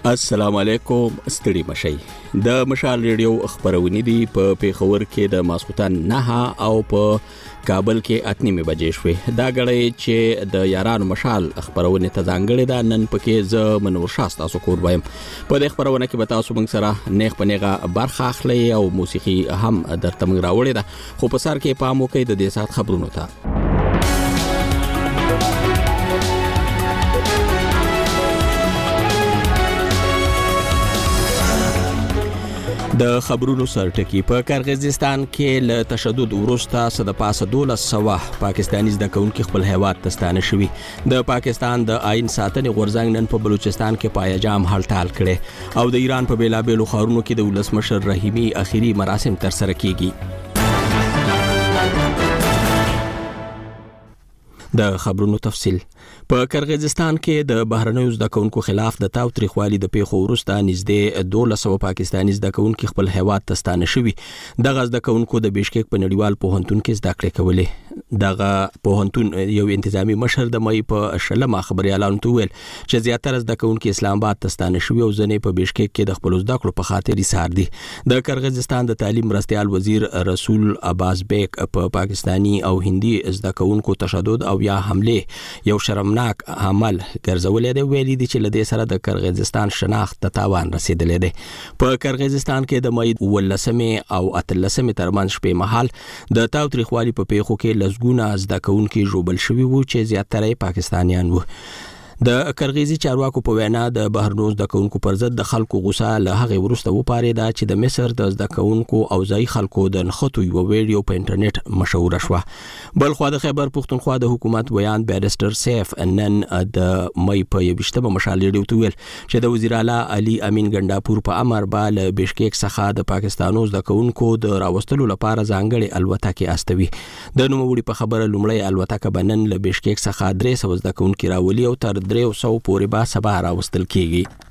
السلام علیکم، ستړي مشئ. د مشال ریډیو خبرونه دي په پیښور کې د ماسخوتن 9 او په کابل کې 8 بجې شوې. دا غړې چې د یارانو مشال خبرونه ته ځانګړې ده. نن پکې ز منور شاه تاسو کور وایم. په دې خبرونه کې به تاسو موږ سره نیغ په نیغه برخه اخلي او موسیقي هم درته موږ راوړې ده. خو په سر کې پام وکړئ د دې سات خبرونو ته. د خبرونو سرټکی په قرغیزستان کې له تشدد وروسته صد پاسه 1200 پاکستاني زده کوونکي خپل هیواد ته ستانه شوي. د پاکستان د آئین ساتنې غورځنګ نن په بلوچستان کې پایجام هړتال کړي او د ایران په بیلابېلو ښارونو کې د ولسمشر رحیمي اخیری مراسم ترسره کیږي. د خبرونو تفصیل. په قرغیزستان کې د بهرنیو زده کوونکو خلاف د تاوتریخوالي د پیښو وروسته نږدې 1200 پاکستاني زده کوونکي خپل هیواد ته ستانه شوي. دغه زده کوونکو د بشکک په نړیوال پوهنتون کې زده کړې کولې. دغه پوهنتون یو انتظامی مشر د مې په شلمه خبري اعلان ویل چې زیاتره زده کوونکي اسلام آباد ته ستانه شوي او ځنې په بشکک کې د خپل زده کړو په خاطر ایثار دي. د قرغیزستان د تعلیم مرستيال وزیر رسول عباس بیگ په پاکستانی او هندي زده کوونکو تشدد او یا حمله یو شرمناک عمل ګرځولې دی. ویلي دي چې لدې سره د قرغیزستان شناخت ته تاوان رسیدلې دی. په قرغیزستان کې د مې 18 او 18 ترمنځ شپې مهال د تاوتریخوالي په پیښو کې لزګونه زده کوونکي ژوبل شوي وو چې زیاتره پاکستانیان وو. د قرغیزي چارواکو په وینا د بهرنیو زده کوونکو پر ضد د خلکو غوسه له هغه ورسته وپارېده چې د مصر د زده کوونکو او ځای خلکو د نښتو یو ویډیو په انټرنیټ مشهور شوه. بل خو د خیبر پښتونخوا د حکومت بیان بیرستر سیف نن د مې په 20 مشال ریډیو ته ویل چې د وزیر اعلی علي امین ګنداپور په امر بال بشکیک څخه د پاکستانو زده کوونکو د راوستلو لپاره ځانګړي الوتکې استوي. د نوموړي په خبره لومړی الوتکه بنن له بشکیک څخه 300 زده کوونکي راولي او تر 300 پورې به سبا راوستل کیږي.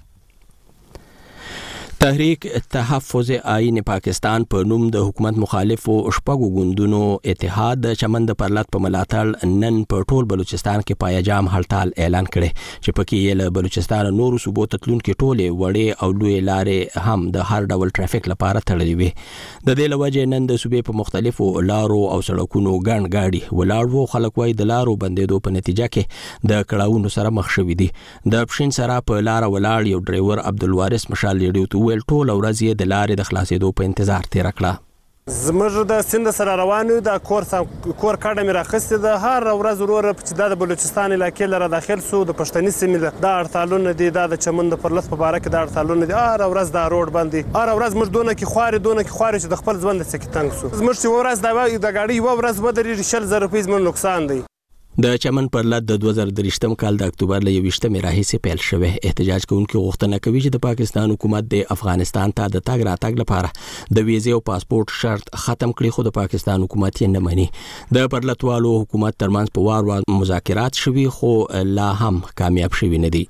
تحریک تحفظ آئین پاکستان په نوم د حکومت مخالفو شپږو ګوندونو اتحاد د چمن د پرلط په ملاتړ نن په ټول بلوچستان کې پایجام هړتال اعلان کړي چې پکې یې له بلوچستان نورو صوبو ته تلونکي ټولې وړې او لوی لارې هم د هر ډول ټرافیک لپاره تړلې وي. د دې لوجې نن د صوبې په مختلفو لارو او سړکونو ګڼ ګاډي ولاړ وو. خلک وايي د لارو بندېدو په نتیجه کې د کړاوونو سره مخ شوي دي. د پښین سره په لار ولاړ یو ډرایور عبدالوارث مشال ریډیو ټول ورځ یې د لارې د خلاصېدو په انتظار تیر کړه. زموږ د سیند سره روان یو د کور کډه مې راخستې ده. هر ورځ وروره چې دا د بلوچستان علاقې لره داخل سو د پښتني سیمې دا هړتالونه دي. دا د چمن د پرلط په باره کې دا هړتالونه دي. هر ورځ دا روډ بند دي. هر ورځ موږ دونه کې خوارې چې د خپل ژوند څخه تنګ سو. زموږ چې ورځ د ګاډي یو ورځ ودرېږي 100,000 روپۍ زموږ نقصان دی. د چمن پرلط د 2023 کال د اکتوبر له 20 راهیسې پیل شوه. احتجاج کوونکي غوښتنه کوي چې د پاکستان حکومت د افغانستان ته د تګ راتګ لپاره د ویزې او پاسپورت شرط ختم کړي، خو د پاکستان حکومت یې نه مني. د پرلطوالو حکومت ترمنځ په وار مذاکرات شوي خو لا هم کامیاب شوي نه دي.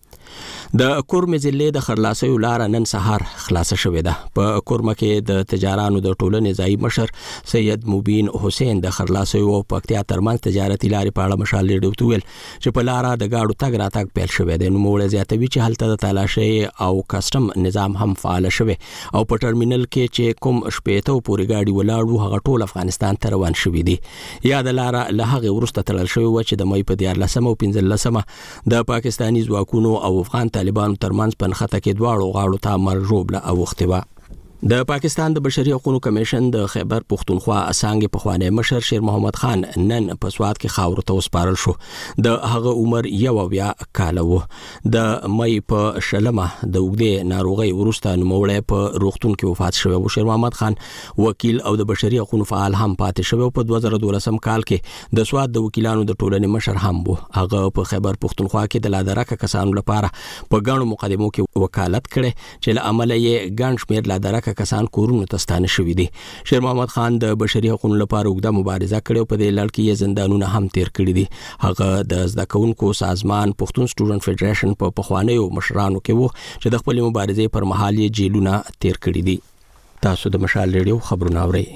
د کورم ضلع د خرلاسیو لار نن سهار خلاصه شوې ده. په کورمه کې د تجارانو د ټولنې ځای مشر سید مبین حسین د خرلاسیو او پکتیا ترمنځ تجارتي لارې په اړه مشال ریډیو ویل چې په لار د گاډو تګ راتګ پیل شوې ده. نوموړی زیاتوي چې هلته د تالاشۍ او کسټم نظام هم فعال شوی او په ټرمینل کې چې کوم شپېته پورې گاډي ولاړ هغه ټول افغانستان ته روان شوي دي. یا د لار له هغه ورسته تړل شوی و چې د مې په 14 او 15 د پاکستاني ځواکونو او افغان طالبانو ترمنځ په نښته کې دواړو غاړو ته مرژوبله اوښتې وه. د پاکستان د بشري حقوقو کمیشن د خیبر پښتونخوا اسانګ پخوانی مشر شیر محمد خان نن په سواد کې خاور ته وسپارل شو. د هغه عمر 21 کال و. د مې په شلمه د وګړي ناروغي ورسته نوموړی په روغتون کې وفات شوی و. شیر محمد خان وکیل او د بشري حقوقو فعال هم پاتې شوی. په 2012 کال کې د سواد د وکیلانو د ټولنې مشر هم و. هغه په خیبر پښتونخوا کې د لادرکه کسانو لپاره په ګڼو مقدمو کې وکالت کړي چې له عمله یې ګڼ شمېر لادرکه کسان کورونو ته ستانه شوي دي. شیر محمد خان د بشري حقوقو لپاره اوږده مبارزه کړې او په دې لړ کې یې زندانونه هم تیر کړي دي. هغه د زده کوونکو سازمان پښتون سټوډنټ فدریشن په پخوانیو مشرانو کې وو چې د خپل مبارزې پر مهال یې جیلونه تیر کړي دي. تاسو د مشال ریډیو خبرونه اورئ.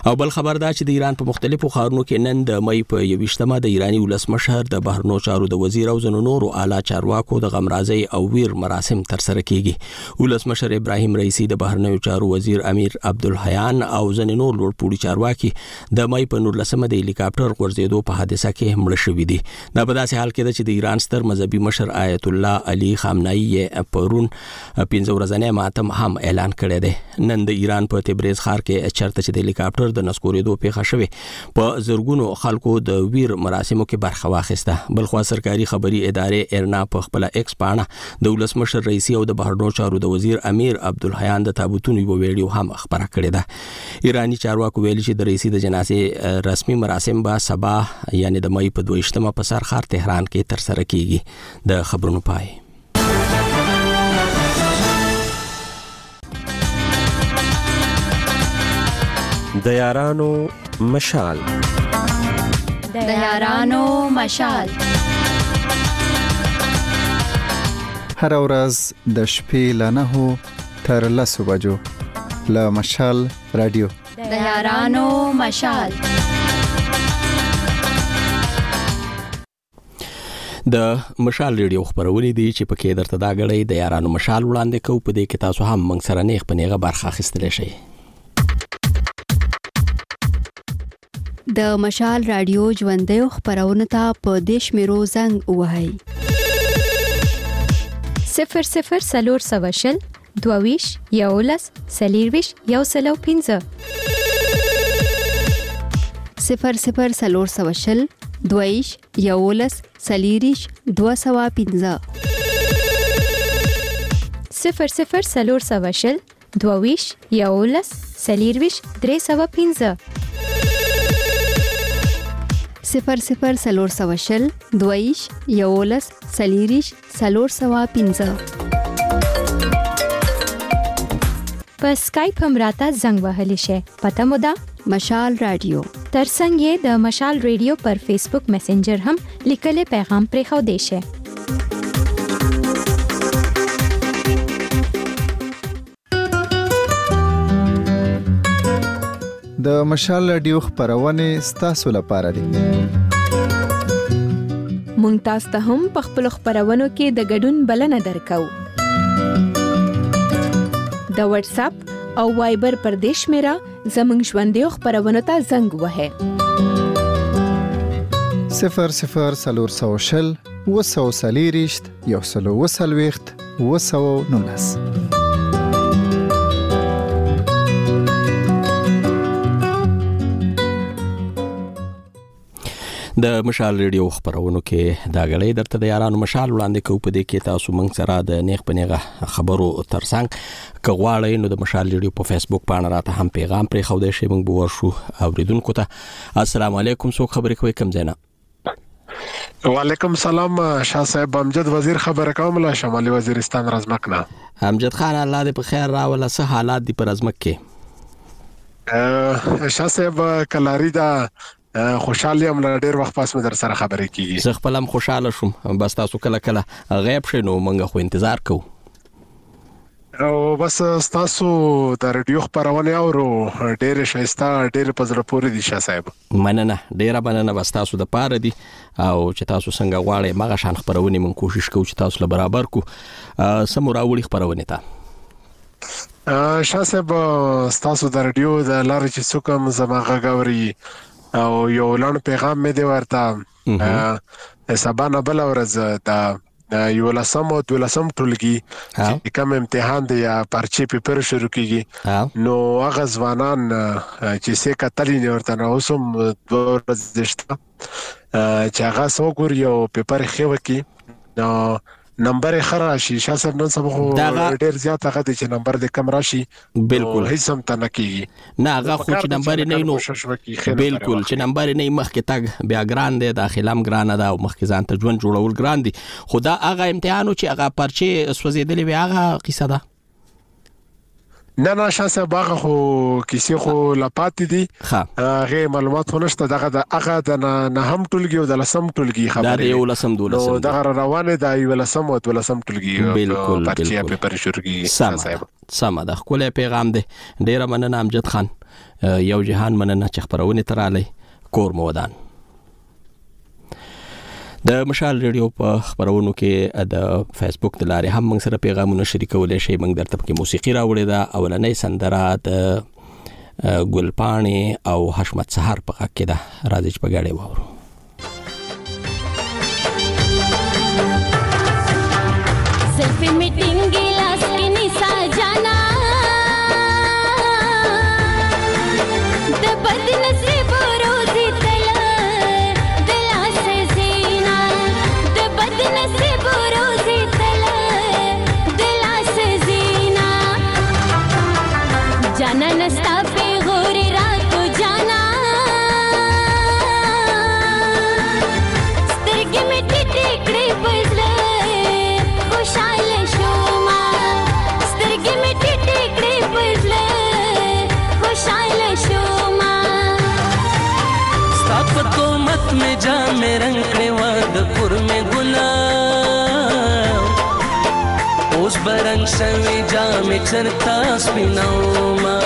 او بل خبر دا چې د ایران په مختلفو ښارونو کې نن د مې په 28مه د ایرانی ولسمشر د بهرنیو چارو د وزیر او ځینو نورو اعلی چارواکو د غمرازي او ویر مراسم ترسره کیږي. ولسمشر ابراهیم رئیسی د بهرنیو چارو وزیر امیر عبدالحیان او ځینو نور لوړپوړي چارواکي د مې په 19مه د هلیکاپټر غورځېدو په حادثه کې مړه شوي دي. دا په داسې حال کې ده چې د ایران ستر مذهبي مشر آیت الله علي خامنه‌ای پرون 15 ورځنی ماتم هم اعلان کړی دی. نن د ایران په تبریز ښار کې چرته چې د هلیکاپټر د نسکورېدو پیښه شوې په زرګونو خلکو د ویر مراسمو کې برخه واخیسته. بلخوا سرکاري خبري ادارې ارنا په خپل ایکس پاڼه د ولسمشر رئیسی او د بهرنیو چارو د وزیر امیر عبدالحیان د تابوتونو یو ویډیو هم خبره کړې ده. ایرانی چارواکو ویلي چې د رئیسی د جنازې رسمي مراسم به سبا یعنی د مې په 22مه په سر ښار تهران کې ترسره کیږي. د خبرونو پای. د یارانو مشال. د یارانو مشال. هر ورځ د شپې له 9 تر 10 بجو له مشال رادیو. د یارانو مشال. د مشال ریډیو خبرونه دي چې پکې درته دا غړې د یارانو مشال وړاندې کوو. په دې کې تاسو هم موږ سره نیغ په نیغه برخه اخیستلی شئ. د مشال رادیو ژوندۍ خبرونه ته په دیش میرو زنګ وهاي 00 سلور سواشل دوویش یولس سلیرویش یوسلو 15 00 سلور سواشل دویش یولس سلیریش 215 00 سلور سواشل دوویش یولس سلیرویش 315 00 سلور سواشل دویش یولس سلیریش 315 په سکایپ هم راته زنګ وهلی شي. پته مو ده مشال رادیو. ترڅنګ یې د مشال رادیو پر فیسبوک میسنجر هم لیکلي پیغام پرې خو دی شي. د مشال رادیو خبرونه ستاسو لپاره دي. مونږ تاسو ته هم په خپل خبرونو کې د ګډون بلنه درکو. د واتس اپ او وایبر پر دیش میرا زمنګ ژوندۍ خبرونه ته زنګ وهه 00 سلور سواشل وسو سلیریشت یوسلو وسلويخت وسو نونس. د مشال ریډیو خبرونو کې دا غړې درته د یارانو مشال وړاندې کوو. په دې کې تاسو موږ سره د نیغ په نیغه خبرو ترڅنګ کغواړئ نو د مشال ریډیو په فیسبوک باندې راته هم پیغام پرې خو دې شی موږ به ورشو اوریدونکو ته. السلام علیکم. څوک خبرې کوي کوم ځای نه؟ وعلیکم سلام شاه صاحب. امجد وزیر خبره کوم له شمالي وزیرستان رزمک نه. امجد خان الله دې په خیر راوله. څه حالات دي په رزمک کې؟ شاه صاحب کلاری دا خوشاله یم له ډیر وخت پس مې در سره خبرې کیږي. زه خپل هم خوشاله شوم. بس تاسو کله کله غیب شئ نو موږ خو انتظار کوو. او بس تاسو د رادیو خبرونه اورو ډیر شایسته ډیر په زړه پورې دي شاه صاحب. مننه ډیره مننه. بس تاسو د پاره دي او چې تاسو څنګه غواړئ مغه شان خبرونه موږ کوشش کوو چې تاسو له برابر کو سمو راوړي خبرونه ته. شاه صاحب تاسو د رادیو د لارې چې څوک زماغه غوري او یو لړ پیغام مې دی ورته سبا نه بل ورځ د یو لسم او دولسم ټولګي چې کوم امتحان دی یا پرچې پیپر شروع کیږي نو هغه ځوانان چې څه کتلې نه ورته نو اوسم د ورځ چې هغه څوک یو پیپر خو کی نو نمبر خراشي شاه صاحب نن سبا ډیر زیات هغه چې نمبر د کم راشي بالکل هیڅ هم ته نه کیږي. نه هغه خو چې نمبر نه نو بالکل چې نمبر نه مخکې تاګ بیا ګران دی داخلم ګران ده او مخکې ځان ته ژوند جوړول ګران دي. خدا هغه امتحانو چې هغه پرچې سوځیدلې وي هغه قصه ده. نه شاسه باغ خو کیسه خو لپاتې دي هغه معلومات ونشته دغه د هغه د نه هم ټولګي او د لسم ټولګي خبره دا یو لسم دولسم دا روانه د یو لسم او ولسم ټولګي بالکل پرچیا په شروعي سم ده خپل پیغام ده ډیر مننه امجد خان یو جهان مننه چې خبرونه تراله کور مودان د مشال ریډیو په خبرونو کې د فیسبوک د لارې هم موږ سره پیغامونه شریکولای شئ موږ درته په موسیقي راوړې ده اولنۍ سندره د ګلپاڼې او حشمت سحر په غږ کې ده راځي چې په ګاډي واورو selfie meeting गिलास की निशा जाना द बदनसीब रोजी तला दिला से जीना द बदनसीब रोजी तला दिला से जीना जाना नस्ता पे गोरे रात को जाना स्तिरगी में टिकड़ी बजले खुशाल शोमा स्तिरगी में टिकड़ी बजले खुशाल शोमा स्थापतो मत में जा में रंगने वादपुर में गुलाब उस बरंग सवे जा में चरता स्पिनाओमा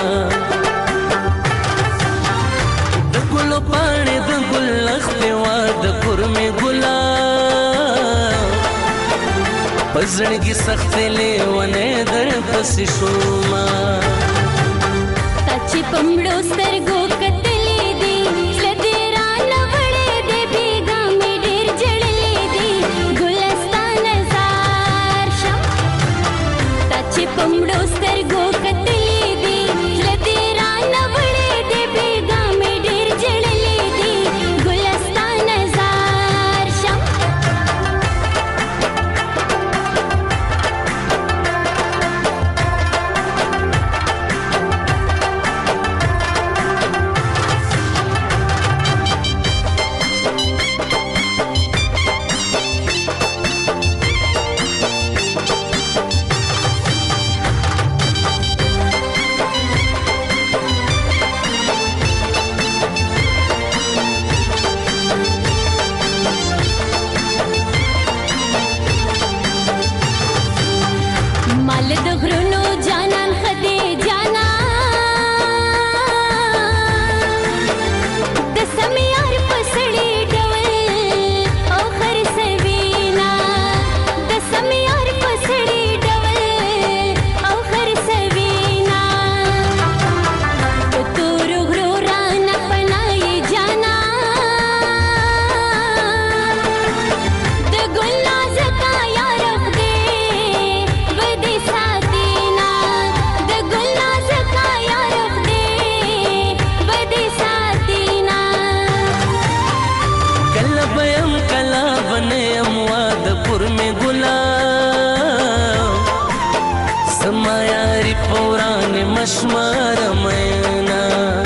द गुलो पाने द गुलखते वादपुर में गुलाब पजड़गी सख्त ले वने दर पस शोमा ताची पमड़ो सरगो कतले दी लदेरा नवड़े दे बेगा में डेर जड़ले दी गुलस्तान जार शम ताची पमड़ो सरगो कतले दी लदेरा नवड़े दे बेगा में डेर जड़ले दी गुलस्तान जार शम माल द घृनो जानन खदे जाना द समियार पसड़ी डवल ओ खर सवीना द समियार पसड़ी डवल ओ खर सवीना तो तोर घरो राना पनाए जाना द गुलनाज का यार दे बदी सादीना द गुलनाज का यार दे बदी सादीना कलबयम कला बने अमवादपुर में गुलाब समायारी पौराण मशमार मैना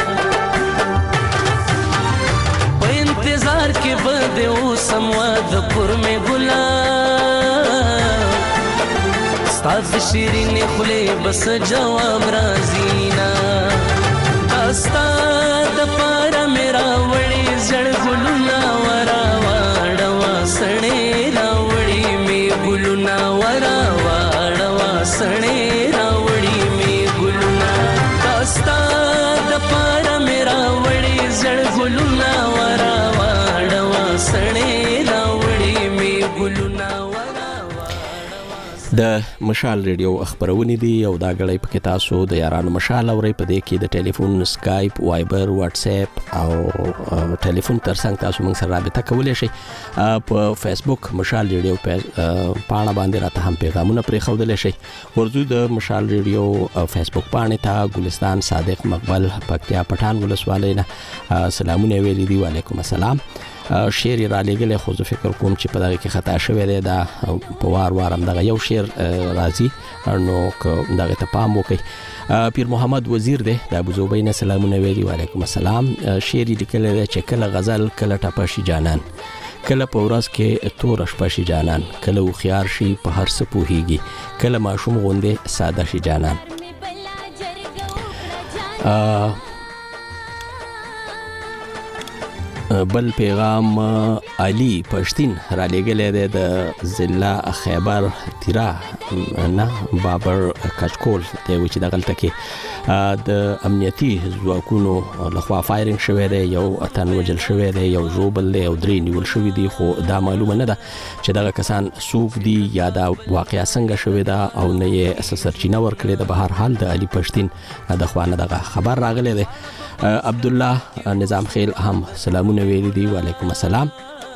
पे इंतजार के बदे वो संवादपुर में गुलाब साथ शीरीन खुले बस जवाब राजीना अस्ताद पारा मेरा वड़ी जड़ गुलुना वरा वाड़वा सणे रावड़ी में गुलुना वरा वाड़वा सणे रावड़ी में गुलुना अस्ताद पारा मेरा वड़ी जड़ गुलुना वरा वाड़वा सणे रावड़ी में गुलुना د مشال ریډیو خبرونه دي او دا غړې په کې تاسو د یارانو مشال اوري په دې کې د ټلیفون سکایپ وایبر واتس اپ او ټلیفون ترڅنګ تاسو موږ سره رابطه کولای شئ په فیسبوک مشال ریډیو پاڼه باندې راته هم پیغامونه پرې خودلای شئ ورته د مشال ریډیو فیسبوک باندې ته ګلستان صادق مقبل پکتیا پټان ولسوالۍ نه سلامونه ویلي دي وعلیکم السلام شعر را لګل خو زه فکر کوم چې په دغه کې خطا شوی دی دا په وار هم دغه یو شعر راځي نو دغه ته پام وکړئ پیر محمد وزیر دی د ابو زوبین سلامونه ویلي وعلیکم السلام شعر لیکل دی چې کله غزل کله ټپشي جانان کله په ورځ کې تور شپه شي جانان کله خيار شي په هر څه پوهیږي کله ماشوم غوندې ساده شي جانان بل پیغام علي پښتين را لګلې ده د ضلع خیبر تیرا نه بابر کچکول ته و چې دغلته کې د امنیتي ځواکونو لخوا فایرینګ شوی دی، یو اتن وجل شوی دی، یو ژوبل دی او 3 نیول شوی دي، خو دا معلومه نه ده چې دغه کسان څوک دي یا دا واقعیا څنګه شوی ده او نه یې سرچینه ورکړي ده. به هر حال د علي پښتين د خوانه دغه خبر راغلی دی. عبد الله نظام خیل هم سلامونه ویلي دي. وعلیکم السلام.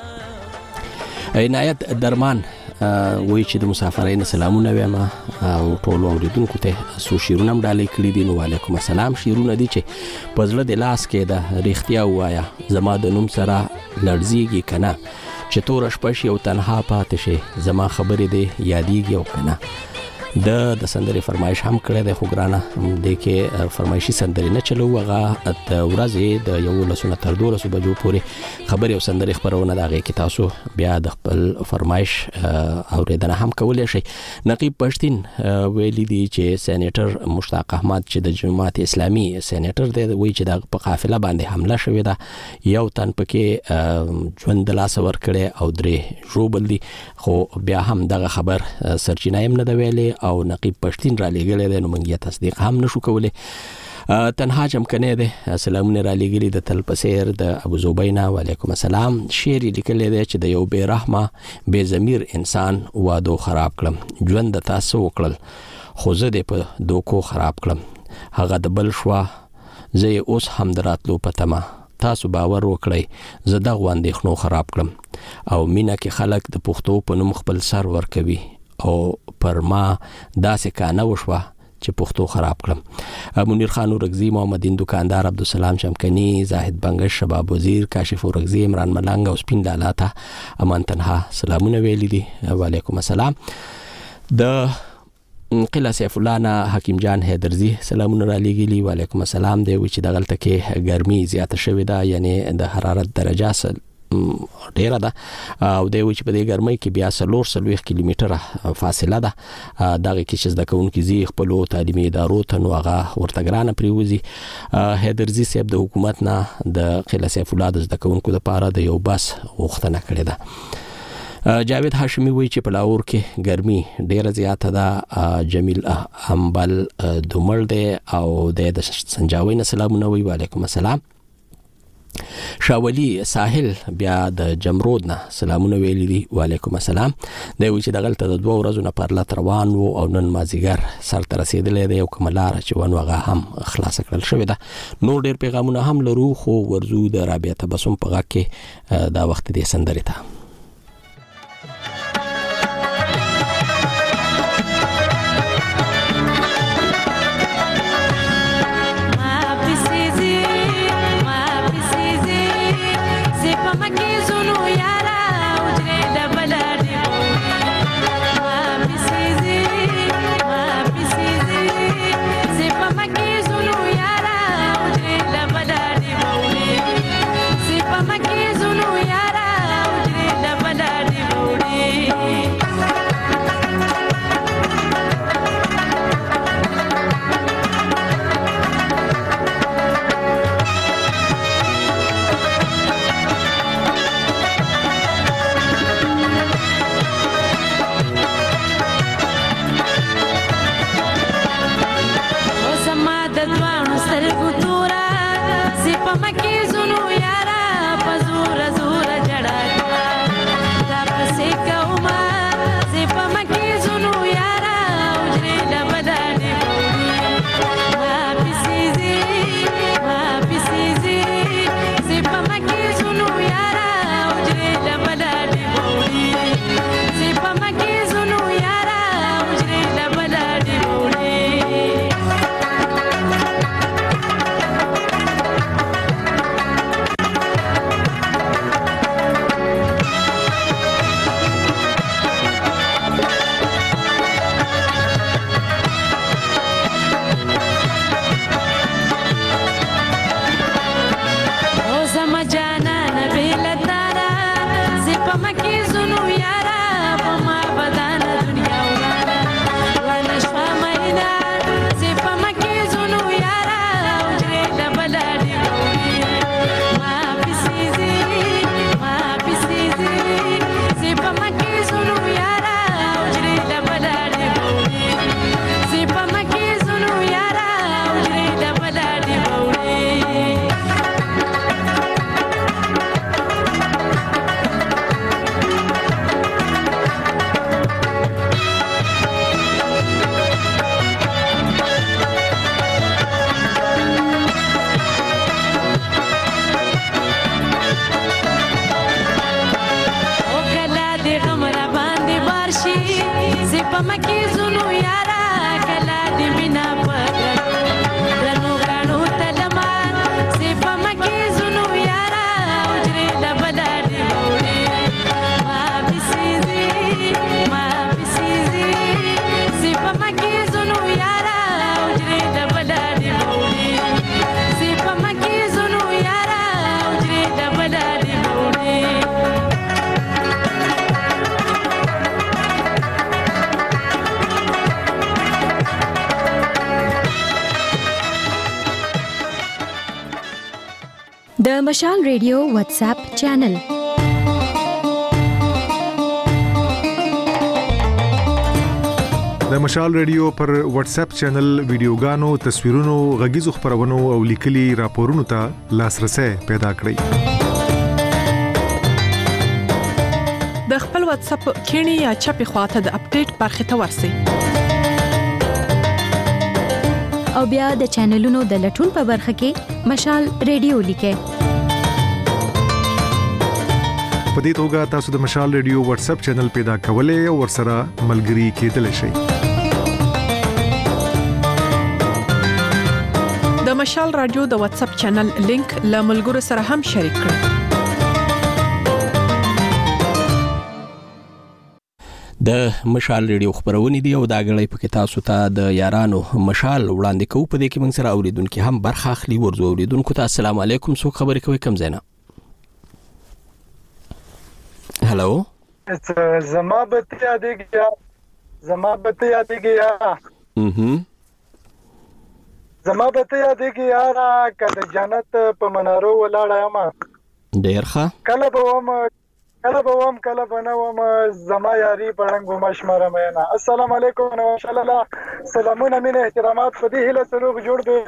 عنایت درمان وایي چې د مسافرینو سلامونه وایم او ټول اوریدونکو ته سو شیرونه هم ډالۍ کړي دي. نو وعلیکم السلام. شیرونه دي چې په زړه د لاس کې د ریښتیا وایا زما د نوم سره لړزیږي کنه چې تور شپه شي او تنها پاتې شي زما خبرې دي یادېږي او کنه. د سندرې فرمایش هم کړی دی، خو ګرانه دې کې فرمایشي سندرې نه چلو. هغه د ورځې د 11 تر 12 بجو پورې خبرې او سندرې خبرونه د هغې کې تاسو بیا د خپل فرمایش اورېدنه هم کولی شئ. نقیب پښتين ویلي دي چې سینیټر مشتاق احمد چې د جماعت اسلامي سینیټر دی، وایي چې د په قافله باندې حمله شوې ده، یو تن پکې ژوند د لاسه ورکړی او 3 ژوبل دي، خو بیا هم دغه خبر سرچینه هم نه ده ویلې او نقیب پښتين را لګلې ده، نو موږ یې تصدیق هم نشو کولی. تنها جمکنه ده سلامونه را لګلې د تل پسیر د ابو زبینا. وعلیکم السلام. شعر لیکلی دی چې د یو بے رحمه بے ضمیر انسان وادو خراب کړم، ژوند د تاسو وکړل خو زه دې په دوکو خراب کړم، هغه د بل شوا زه اوس هم دراتلو پتما، تاسو باور وکړئ زه دغه اندېښنو خراب کړم او مینه کې خلک د پښتو په نوم خپل سر ورکوي او پر ما داسې کانه وشوه چې پښتو خراب کړم. منیر خان اورګزی، محمد دین دکاندار، عبدالسلام شمکنی، زاهد بنگش، شباب وزیر، کاشف اورګزی، عمران ملنګ او سپین لالا ته امان تنها سلامونه ویلي دي. وعلیکم السلام. د قلعه سیف الله نه حکیم جان حیدرزی سلامونه را لېږلي. وعلیکم السلام. دی وی چې دغلته کې ګرمي زیاته شوې ده، یعنی د حرارت درجه ډیره ده او دی وی چې په دې ګرمۍ کې بیا 440 کیلومتره فاصله ده. دغه کې چې زده کوونکي زی خپل تعلیمي ادارو ته نو هغه ورته ګرانه پریوزي. حیدرزی صاحب د حکومت نه د قلعه سیف الله د زده کوونکو لپاره د یو بس غوښتنه کړې ده. جاوید هاشمی وی چې په لاهور کې ګرمي ډیره زیاته ده. جمیل امبل دومل دی او د سنجاوي نه سلامونه وی. وعلیکم السلام. شاولی ساحل بیا د جمرود نه سلامونه ویلي دي. وعلیکم السلام. دی وی چې دغلته د 2 ورځو نه پرلط روان وو او نن مازیګر سر ته رسېدلی دی او کومه لاره چې ونه هغه هم خلاصه کړل شوې ده. نور ډېر پیغامونه هم لرو خو ورځو د رابعه تبسم په غږ کې دا وخت دې سندرې ته پمکی زونو یارا کلا دی مینا پکړ رنو غاڼو تلمان سی پمکی زونو یارا اوجری دبلا دی وړي ما بسیزي سی پمکی زونو یارا اوجری دبلا دی وړي سی پمکی زونو یارا اوجری دبلا دی وړي د مشال ریډیو واتس اپ چینل د مشال ریډیو پر واتس اپ چینل ویډیوګانو، تصویرونو، غږیزو خبرونو او لیکلي راپورونو ته لاسرسي پیدا کړئ. د خپل واتس اپ کینی یا چپی خواته د اپډیټ برخه ته ورسئ. او بیا د چینلونو د لټون په برخه کې مشال ریډیو لیکئ. په دې توګه تاسو د مشال ریډیو واتس اپ چینل پیدا کولای او ورسره ملګري کېدلی شئ. د مشال رادیو د واتس اپ چینل لینک له ملګرو سره هم شریک کړئ. د مشال ریډیو خبرونه دي او دا غړي په کې تاسو ته د یارانو مشال وړاندې کوو. په دې کې موږ سره اوریدونکو هم برخه اخلي. ورزو اوریدونکو ته السلام علیکم. څوک خبرې کوي؟ کم زینا. هالو زما بته یادېږي زما بته یادېږي یارا کله جنت په منارو ولاړه ما ډیر ښه کله به نوم زما یاري پړنګ مشمره مینا. السلام علیکم و رحمت الله. سلامونه مینه احترامات په دې هله سلوک جوړ دی.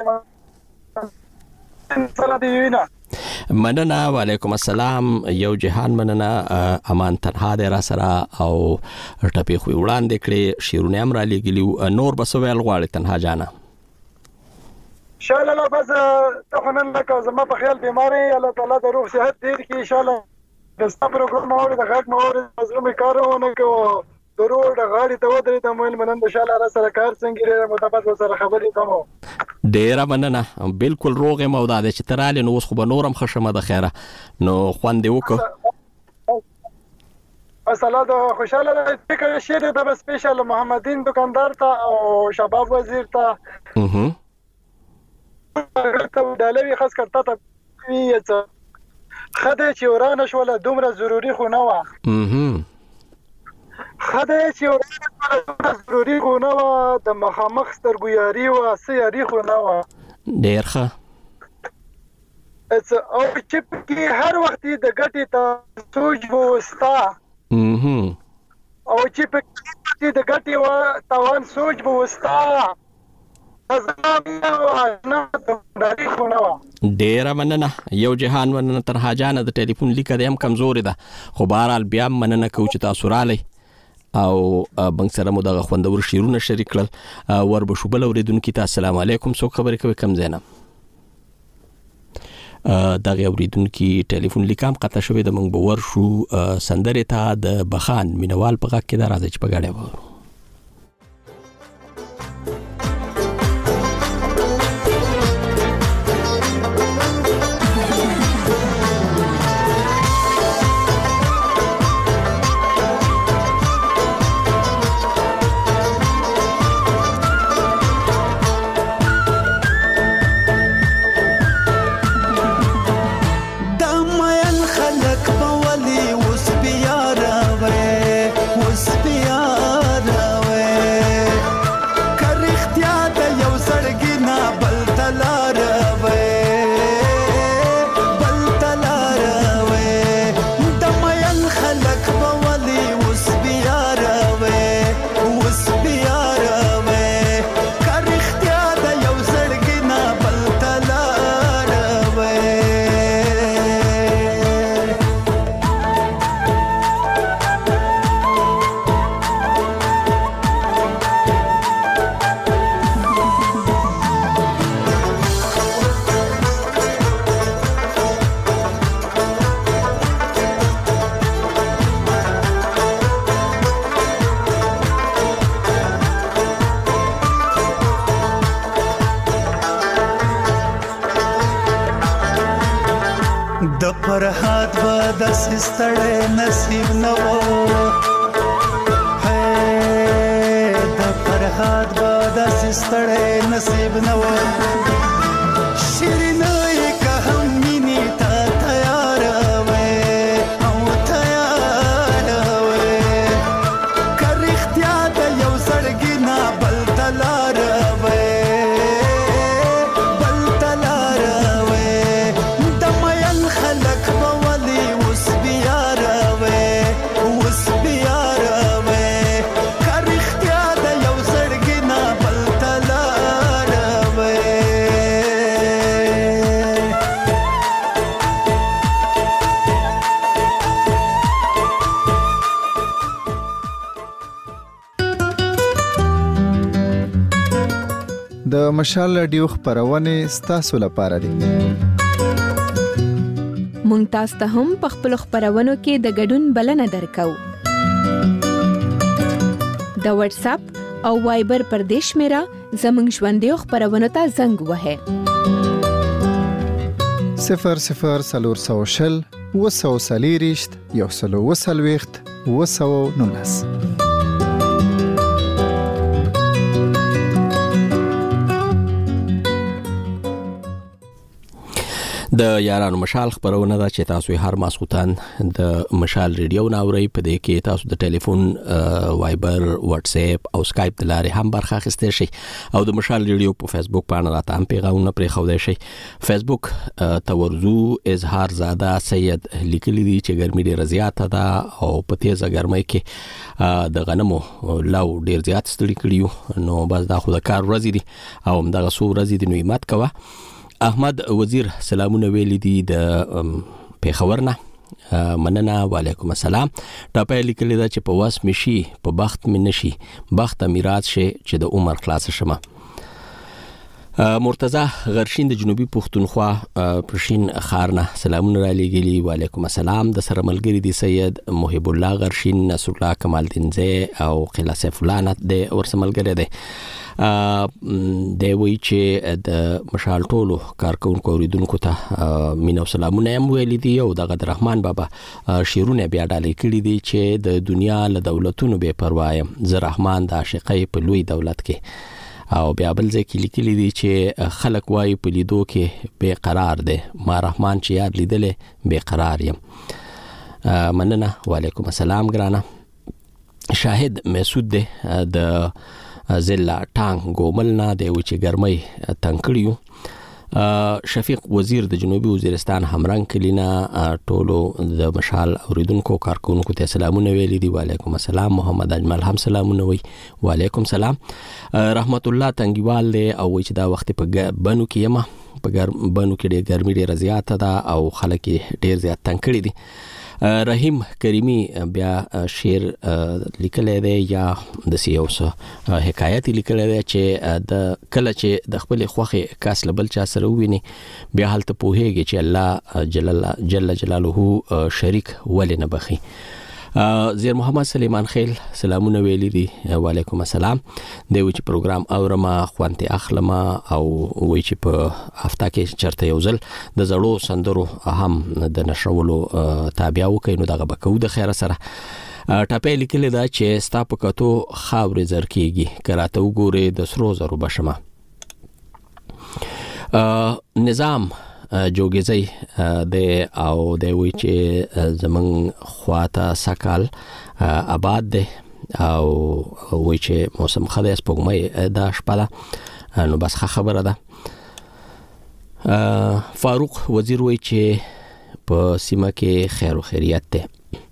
سلام دی وینا مننه. وعلیکم السلام. یو جهان مننه. امان تنها دی را سره او ټپی خو وړاندې کړي شیرونه هم را لګلیو. نور بس ویل غواړي تنها جانا ان شاء الله. بس ته نن لکه زما په خیال بیماری الله تعالی د روح صحت دې کې ان شاء الله. د ستاسو پروګرام اوري د غږ اوري زموږ کارونه کوو د روډ غاړي ته ودرې د مویل منن ان شاء الله را سره کار څنګه لري متفاوت سره خبرې کوم. ډیر مننه. بالکل روغ مودا د چتراله نو خو به نورم خشمه د خیره نو خوان دی وکړه. السلام د خوشاله فکر شه د سپیشل محمدین دکاندار ته او شباب وزیر ته دالوی خاص کرتا ته ویته خدای چې ورانه شوله دومره ضروری خو نه و. خدای چې ورانه ضروری خو نه و د مخامخ سترګویاري و سیاري خو نه و. ډیر ښه. او چې په هر وخت د ګټې ته سوچ وستا او چې په د ګټې و توان سوچ وستا ډیر مننه. یو جهان مننه. تر حاجانه د ټلیفون لیکه د هم کمزوري ده خو بهرحال بیا مننه کوم چې تاسو رالی او بنګ سره مو دغه خوندور شیرونه شریک کړل. وربشو بل اوریدونکو ته السلام علیکم. څوک خبرې کوي؟ کم زینا. دغه اوریدونکو ټلیفون لیکام قطع شوی د منګ باور شو سندره ته د بخان مینوال په غږ کې دا راځي چې په غاړه و. خلق بولي وسبياره فرحات به داسې ستړی نصیب نه و د فرحات به داسې ستړی نصیب نه و شیرینه یې که هم مینې ته تیاره وې او تیاره وې که رښتیا د یو زړګي نه بل ته لاره وې د مشال رادیو خبرونه ستاسو لپاره دي. مونږ تاسو ته هم په خپل خبرونو کې د ګډون بلنه درکو. د واتس اپ او وایبر پر دیش میرا زمنګ ژوندې خبرونه ته زنګ وهه 00 وسوسلیریشت یو سلو وسلويخت وسو نونس. د یارانو مشال خبرونه دا چې تاسو هر ماسوتان د مشال ریډیو ناوړی په دې کې تاسو د ټلیفون وایبر واتس اپ او سکایپ د لارې هم برخه اخیستئ شئ او د مشال ریډیو په فیسبوک باندې راته هم پیغامونه پرې خو دی شئ. فیسبوک تورزو اظهار زاده سید لیکلی دی چې ګرمي ډیره زیاته ده او په تیزه ګرمۍ کې د غنمو لو ډیر زیات ستړي کړیو نو بس دا خو د کار ورځې دي او همدغه څو ورځې د نعمت کوه. احمد وزیر سلامونه ویلي دي د پیښور نه مننه وعلیکم السلام. ټاپه لیکلی دا چې په واس مشي په بخت مې نشي بخت میراث شي چې د عمر خلاص شمه. مرتضی غرشین د جنوبي پښتونخوا پرشین خارنه سلامونه را لېږلي وعلیکم السلام. د سره ملګری دي سید محب الله غرشین نصر الله کمال الدین زی او قلا سیف الله نه د ورسره ملګری دی. دی وی چې د مشال ټولو کارکونکو اوریدونکو ته مینه او سلامونه هم ویلي دي او د رحمان بابا شیرونه بیا ډالې کړي دي چې د دنیا له دولتونو بے پروا یم زه رحمان د عاشقۍ په لوی دولت کې او بیا بل ځکه لیکلي دي چې خلک وایي په لیدو کې بے قرار دي ما رحمان چې یاد لیدلې بے قرار یم. مننه وعلیکم السلام ګرانه. شاهد مسعود ده د زلا ټانګ ګومل نه دی چې ګرمۍ تنکړیو. شفیق وزیر د جنوبي وزیرستان همرنګ کلینا ټولو د مشال اوریدونکو کارکونکو ته سلامونه ویلي دي وعلیکم السلام. محمد اجمل هم سلامونه وی وعلیکم السلام. رحمت الله تنګیوال دی او چې دا وخت په بنو کې یما په بنو کې ډېر ګرمي ډېر زیاته ده او خلک ډېر زیات تنکړي دي. رحیم کریمی بیا شعر لیکلی دی یا د سیوس حکایت لیکلی دی چې د کله چې د خپل خوخه کاس لبل چا سره ویني بیا هلته پوهیږي چې الله جل جلاله شریک ولې نه بخي. زیر محمد سلیمان خیل سلامونه ویلي دي وعلیکم السلام. دی وی چې پروګرام اورما خوانته اخلمه او وی چې په هفته کې چرته یو ځل د زړو سندرو هم د نشرولو تابع وکړي نو دغه بکو د خیره سره. ټاپه لیکل دا چې ستا په کتو خاورې زر کیږي کراته وګوره د سرو زرو بشمه. نظام جوګیزي د او د وی چې زمون خواته سکال آباد ده او وی چې موسم خدای سپوږمۍ د شپه نو بس خبره ده. فاروق وزیر وی چې په سیمه کې خیر او خیریت ده.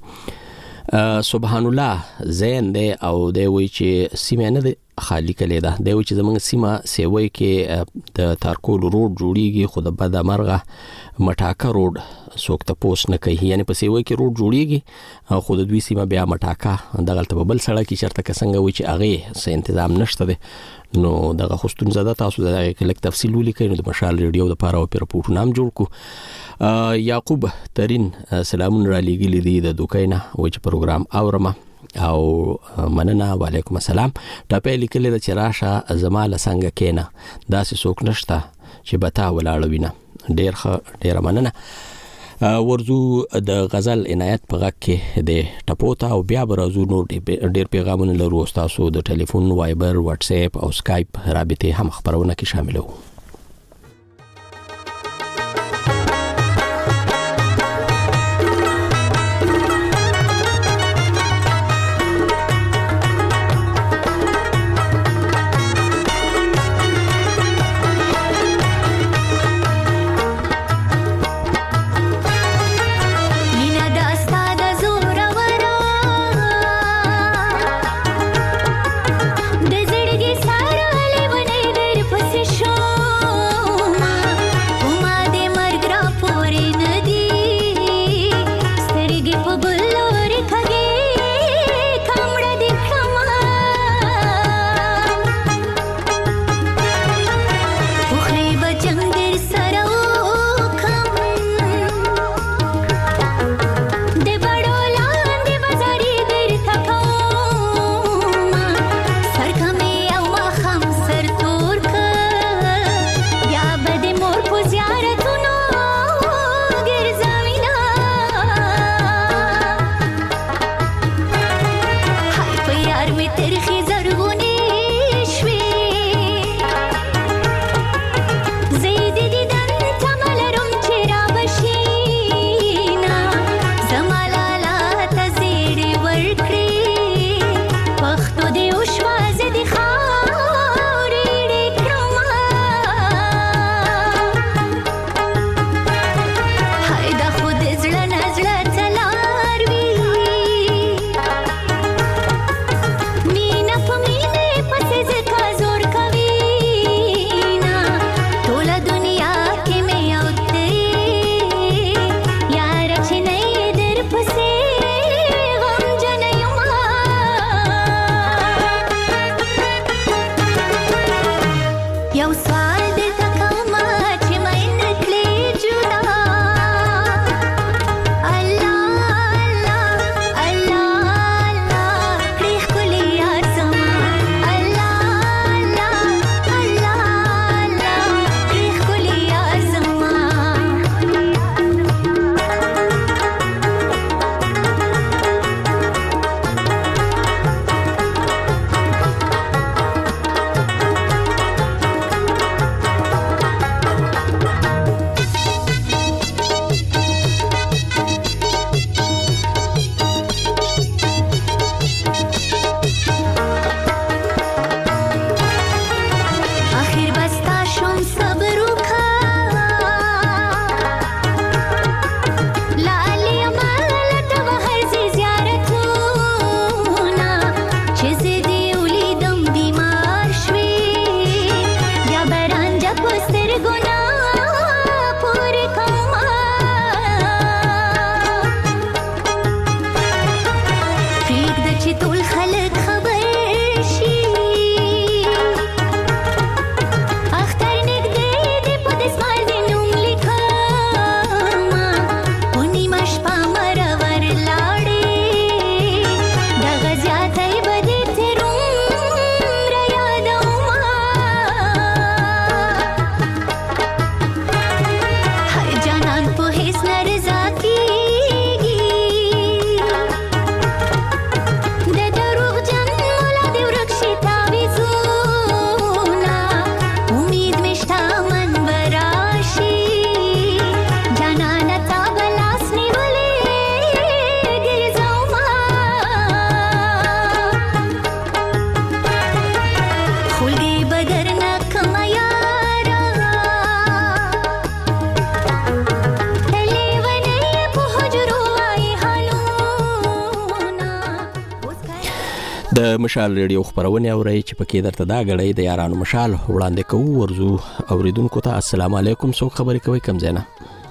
سبحان الله زین ده او د وی چې سیمه نه ده خالی کلی ده. دی چې زمونږ سیمه سیوی کې د تارکول روډ جوړیږي خو د بد مرغه مټاکه روډ څوک ته پوس نه کوي یعنی په سیوی کې روډ جوړیږي خو د دوی سیمه بیا مټاکه دغه ته بل سړک کې چرته څنګه وي چې هغه څه تنظیم نشته ده نو دغه خوستون زده تاسو دغه کلیک تفصیل ولیکئ نو د مشال ریډیو د پاره او رپورټ نام جوړ کو. یعقوب ترین سلامون را لېږلي دي د دوکینه وای چې پروګرام اورما او مننه وعلیکم السلام. ټاپه لیکلې د چراشه زماله څنګه کېنه داسې څوک نشته چې بتا ولاړ وینه ډېر مننه. ورزو د غزل عنایت په غږ کې د ټپوتا او بیا برازو نور ډیر پیغامونه لرو. تاسو د ټلیفون، وایبر، واتس اپ او سکایپ رابطه هم خبرونه کې شامل وو. د مشال ریډیو خبرونه اوري چې پکې درته دا غړې د یارانو مشال وړاندې کوو. ورزو اوریدونکو ته السلام علیکم. څوک خبرې کوي کم زینا؟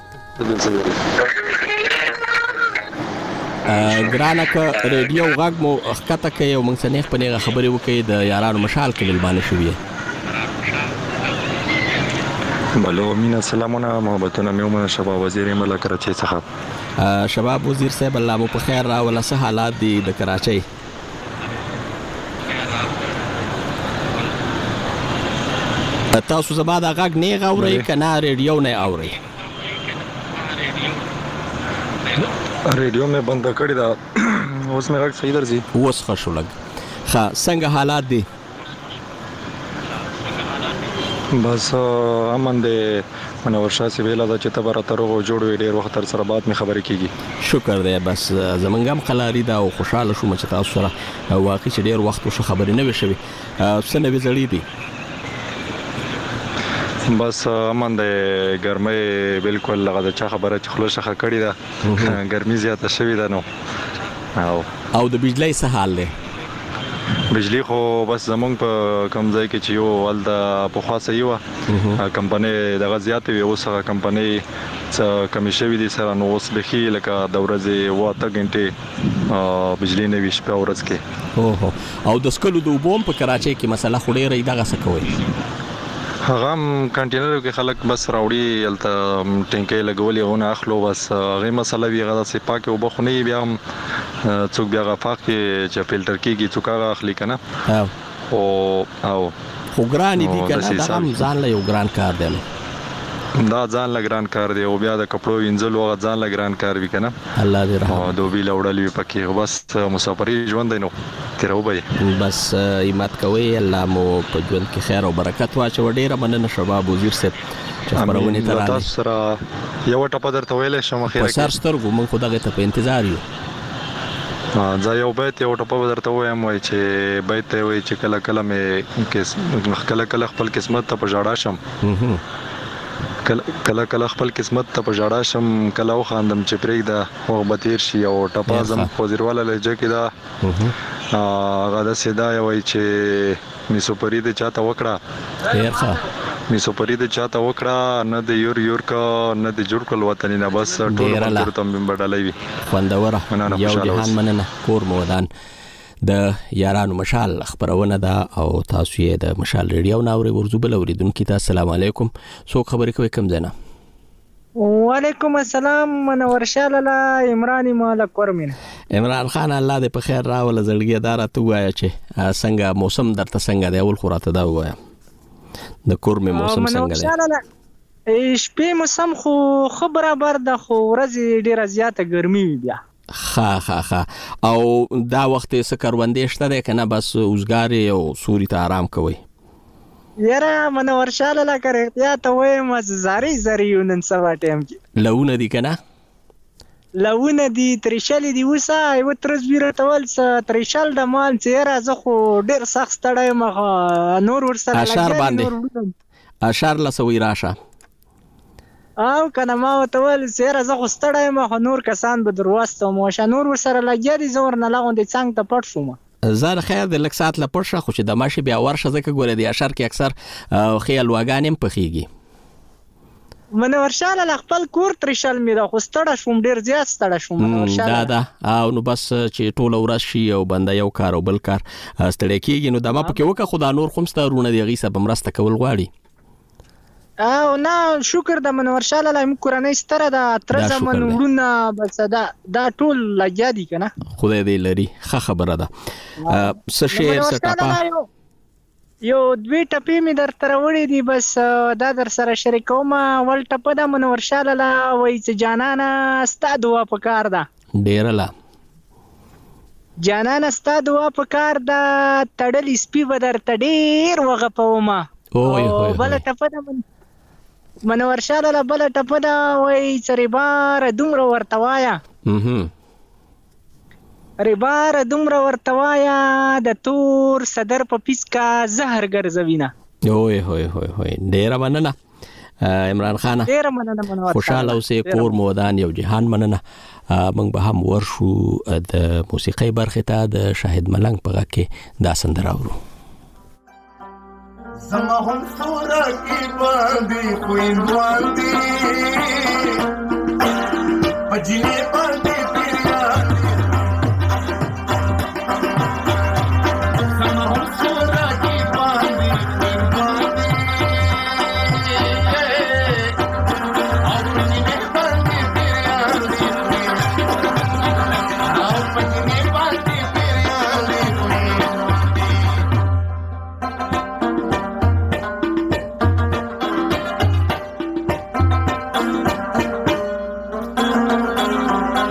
ګرانه ک ریډیو غږ مو خطه کوي او موږ څنګه خپلې خبرې وکړي د یارانو مشال کې ملمانه شوې. بلو مینا سلامونه محبتونه میومنه شباب وزیر ملک کراچۍ څخه. شباب وزیر صاحب الله مو په خیر را ولا څه حالات دي د کراچۍ؟ تاسو زما دا غږ نه غوړی کنه ریډیو نه اوري؟ ریډیو مې بند کړی دا اوس مې غږ صحیح درځي اوس ښه شو لږ ښه څنګه حالات دي بس امن دی منور شاه سی ویلا دا چې ته به راته روغ او جوړ وي ډېر وخت تر سره بعد مې خبرې کېږي شکر دی بس زمونږ هم قلاري ده او خوشحاله شوم چې تاسو سره واقعي چې ډېر وخت وشو خبرې نه وې شوې څه نوې زړې دي بس امن دی ګرمۍ بالکل لغه د چا خبره چې خلوصه کړې ده ګرمي زیاته شوې ده نو او د بجلی څه حال دی بجلی خو بس زمونږ په کم ځای کې چې یو ول د په خاصه یو کمپنۍ دغه زیاتې وي اوس هغه کمپنۍ څه کمی شوې دي سره نو اوس بخي لکه د ورځې 8 غنټې بجلی نه وي شپه ورځ کې او د سکلو د وبوم په کراچۍ کې مسله خو ډېره دغه څه کوي هغه کنټینرو کې خلک بس راوړي الته ټینکې لګولې غونه اخلو بس هغه مسله وی غدا سي پاکه وبخونه بیا څوک بیا غفاق کې چې فلټر کېږي څوک هغه اخلي کنه او خو ګران دي کنه دا هم ځان له یو ګران کار دی دا ځان له ګران کار دی او بیا د کپړو وینځلو هغه ځان له ګران کار وی کنه الله دې رحم او دوی لوړل وی پکې بس مسافرۍ ژوند دی نو تیرو به بس ایمات کوي الله مو په ژوند کې خیر او برکت واچو ډیره مننه شباب وزیر صاحب چې خبرونه تر تاسو سره یو ټپ درته ویل شم خیر په سر سترګو مونږ خو دغه ته په انتظار یو ځا یو بیت یو ټپ درته وایم وای چې بیت وای چې کله کله مې کله خپل قسمت ته په جاړه شم کله خپل قسمت ته په جاړه شم کله او خاندم چې پرېږده او بتیر شي او ټپازم وزیرواله لهجه کې دا غدا سیدا وای چې میسوپری د چاته وکړه ډیرخه میسوپری د چاته وکړه نه د یور کا نه د جوړ کول وطن نه بس ټول ورته مبډلې وي خوندوره یو جهان مننه کور مودان د یارانو مشال خبرونه ده او تاسو یې د مشال ریډیو ناوري ورزوبل اوریدونکو ته السلام علیکم سو خبرې کوي کم زنه وعلیکم السلام منور شاله عمران مالک ورمن عمران خان الله دې په خیر راول زړګي دار ته وایا چې څنګه موسم درته څنګه دی اول خوراته دا وایا د کورمه موسم څنګه دی شپې موسم خو برابر ده خو ورځ ډیره زیاته ګرمي وي بیا ها او دا وخت څه کروندې شته ده کنه بس اوسګاری او سوري ته آرام کوي یاره منور شاله لا کړی یا ته وایم زاري نن سبا ټیم کې لونه دي کنه لونه دي ترشل دي وسه یو تصویر تول س ترشل د مال چیرې زه خو ډیر سخت ستړی مخه نور ورسره اشار باندې اشار لسوي راشه او کنه ما وتول سره زه خو ستړی ما نور کسان به درواسته مو شنور ورسره لګیا دي زور نه لاغون دي څنګه ته پټ شوم زار خیر د لک سات لا پرشه خو چې د ماشي بیا ورشه زکه ګوره دی اشر کې اکثر خیال واغانم پخېږي منه ورشاله خپل کور ترشل می دا خو ستړی شوم ډیر زیات ستړی شوم ورشاله دا او نو بس چې ټول ورځ شي او بنده یو کار او بل کار ستړی کېږي نو د ما پکې وکه خدا نور خمستارونه دی غیسه بمرسته کول غواړي او نه شکر د منور شاله لایم کورنۍ ستره د تر زمن ورونه بس دا ټول لګیا دي کنه خدای دې لري ښه خبره ده څه شعر څه ټپه یو دوی ټپې می در تر وړي دي بس دا در سره شریکوم ول ټپه د منور شاله لا وای چې جانانا ستا دعا پکار ده ډیر لا جانانا ستا دعا پکار ده تړل سپي بدر تډیر وغپوما او بل ټپه د منور شاله لا بل ټپه دا وای چې بار دومره ورتوایا ریبار دومره ورتوایا د تور صدر په پیسکا زهر ګرځوینا هوی ډیر مننه عمران خان ډیر مننه منور خوشاله اوسې کور مودان یو جهان مننه موږ به هم ورشو د موسیقي برخه ته د شاهد ملنګ په غږ کې دا سندره اورو زما هم سورا کی باندې خویندوان دي پجینه باندې پیریان زما هم سورا کی باندې خویندوان دي او پجینه باندې پیریان او پجینه باندې پیریان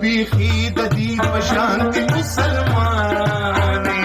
بیخي د دې په شان مسلمان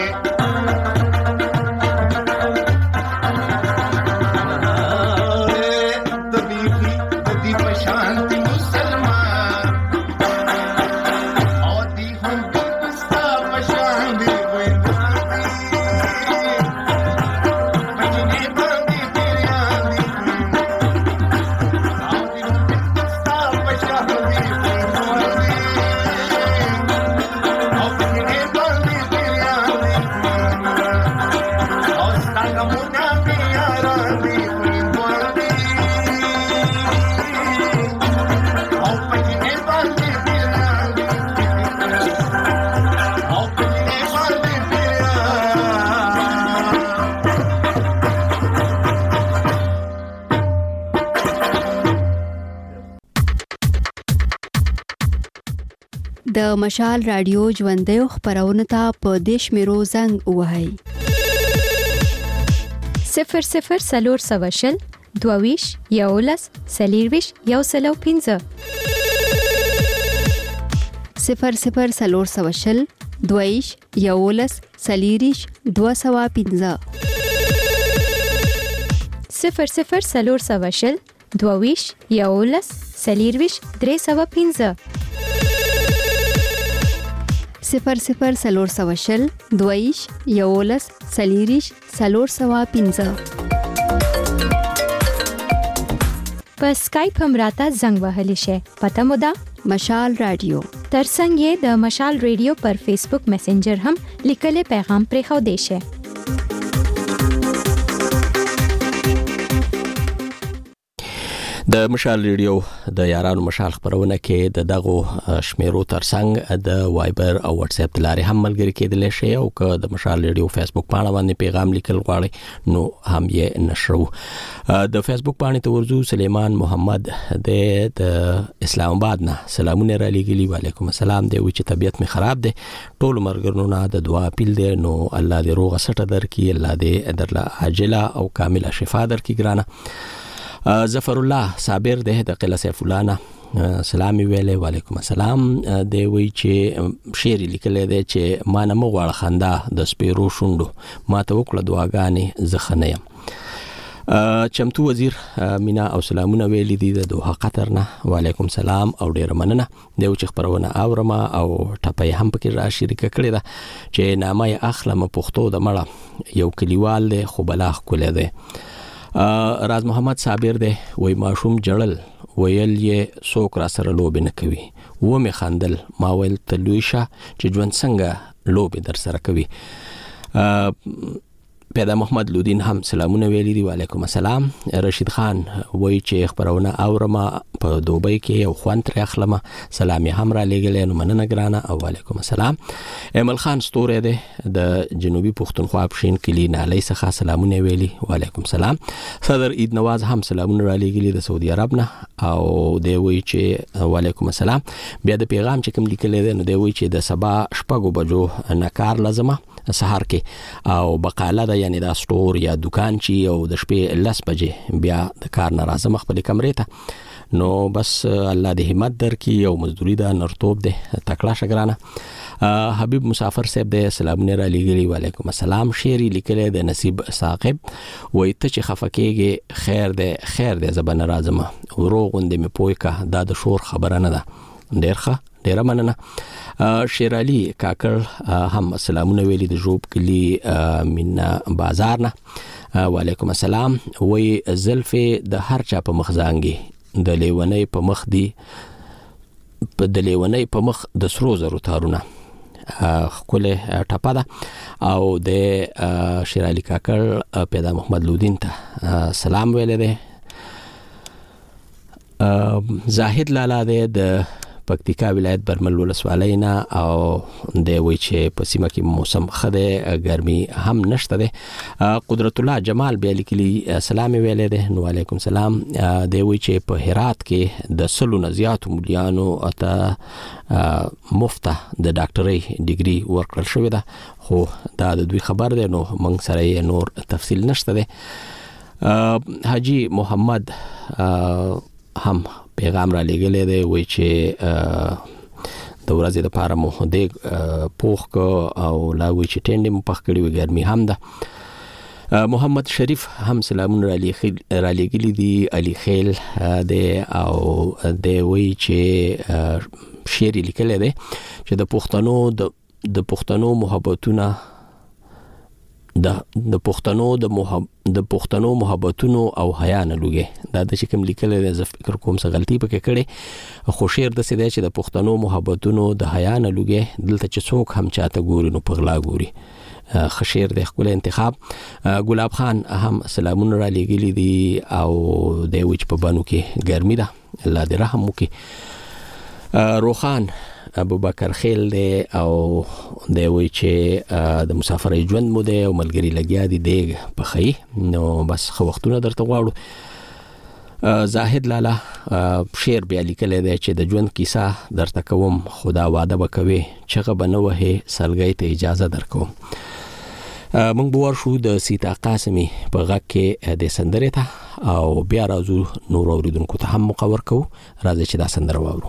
د مشال رادیو ژوندۍ خبرونه ته په دیش میرو زنګ وهاي 00 سلور سواشل دوویش یولس سلیرویش یوسلو 15 00 سلور سواشل دوویش یولس سلیریش 215 00 سلور سواشل دوویش یولس سلیرویش 315 00 سلور سواشل دویش یولس سلیریش 315 په اسکایپ هم راته زنګ وهلی شي پته مو ده مشال رادیو ترڅنګ د مشال رادیو پر فیسبوک میسنجر هم لیکلي پیغام پرې خو دی شي د مشال ریډیو د یارانو مشال خبرونه کې د دغه شمیرو ترڅنګ د وایبر او واتس اپ لارې هم ملګری کېدل شي او که د مشال ریډیو فیسبوک پاڼه باندې پیغام لیکل غواړي نو هم یې نشرو د فیسبوک پاڼې ته ورزو سلیمان محمد د اسلام آباد نه سلامونه را لګلی وعلیکم السلام دی چې طبيعت می خراب دی ټول مرګرونو نه د دعا اپیل دی نو الله دې روغه سټه درکړي الله دې درله عاجله او کامله شفا درکړي ګرانه ظفر الله صابر ده د قلعه سیف الله نه سلام ویلې وعلیکم السلام دی وی چې شعر لیکل دی چې ما نه مغواړه خندا د سپیرو شوندو ما ته وکړه دعاګانې زخنه يم چمتو وزیر مینا او سلامونه ویلې دي د دوه قطر نه وعلیکم السلام او ډیر مننه دی چې خبرونه اورما او ټپي هم پکې را شریک کړی دا چې نامه اخلم پښتو د مړه یو کلیوال دی خو بلاغ کول دی راز محمد صابر دی وای ماشوم جړل ویل یې سوک را سره لوب نه کوي و می خندل ما ویل تلويشه چې ژوند څنګه لوب در سره کوي پیدا محمد لودین هم سلامونه ویلي دي وعلیکم السلام رشید خان وای چې خبرونه اورما په دوبۍ کې یو خوان تر اخلمه سلام هم را لګلې نو مننه ګرانه او وعلیکم السلام امل خان ستوره ده د جنوبي پښتونخوا پښین کلی نه علی څخه سلامونه ویلي وعلیکم السلام صدر عید نواز هم سلامونه را لګلې د سعودي عرب نه او دی وای چې وعلیکم السلام بیا د پیغام چې کوم لیکل دی نو دی وای چې د سبا شپږو بجو نه کار لازمه سحر کې او بقاله ده یعنی دا سٹور یا دکان چی او د شپې 10 بجې بیا د کار ناراضه خپل کمرې ته نو بس الله دې همت درکې او مزدوري دا نرتوب ده تکړه شګرانه حبیب مسافر صاحب دې سلامونه را لګلی وعلیکم السلام شعری لیکل د نصیب ثاقب وای ته چې خفکیږي خیر دې زبن راځم وروغوند می پویکا دا د شور خبره نه ده ډیر مننه شیر علي کاکر هم سلامونه ویلي د جوب کلی مینا بازار نه وعلیکم السلام وای زلفه د هر چا په مخزانګي د لیونی په مخ دی د لیونی په مخ د سرو زرو تارونه خپل ټپه ده او د شیر علي کاکر پیدا محمد لودین ته سلام ویل دي زاهد لالا د پکتیکا ولایت برمل ولسوالۍ نه او د وی چې په سیمه کې موسم خده ګرمي هم نشته ده قدرت الله جمال بیا لیکلی سلام ویلې ده نو علیکم سلام د وی چې په هرات کې د سلو نزيات مليانو اته مفته د ډاکټرۍ ډیګري ورکړل شوې ده خو دا د دوی خبر ده نو موږ سره نور تفصیل نشته ده حاجی محمد هم پیغام را لګلې دی وای چې د ورځې لپاره مو دیګ پوخ کو او لا وی چې ټنډه مو پخ کړی و ګرمي هم ده. محمد شریف هم سلامونه را لېږلي دي علي خیل دی او دی وی چې شعر لیکلی دی چې د پښتنو محبتونه د پښتنو محبتونو او حیا نه لوګي. دا د چې کوم لیکل دی زه فکر کوم څه غلطي پکې کړې، خو شعر د څه دی چې د پښتنو محبتونو د حیا نه لوګي، دلته چې څوک هم چاته ګوري نو پغلا ګوري. خشیر د خپل انتخاب. ګلاب خان هم سلامونه را لېږلي دي او د وچ په بانو کې ګرمي ده، الله دې رحم وکړي. روخان ابوبکر خیل دی او د وی چې د مسافرۍ ژوند مو دی او ملګری لګیا دي دیګ په خی نو بس خو وختونه درته غواړو. زاهد لالا شعر بیا لیکلی دی چې د ژوند کیسه درته کوم، خدا وعده به کوي چغه به نه وهې سلګۍ ته اجازه درکوم. موږ به ورشو د سیتا قاسمي په غږ کې د سندرې ته او بیا راځو نور اوریدونکو ته هم مقور کوو. راځي چې دا سندره واورو.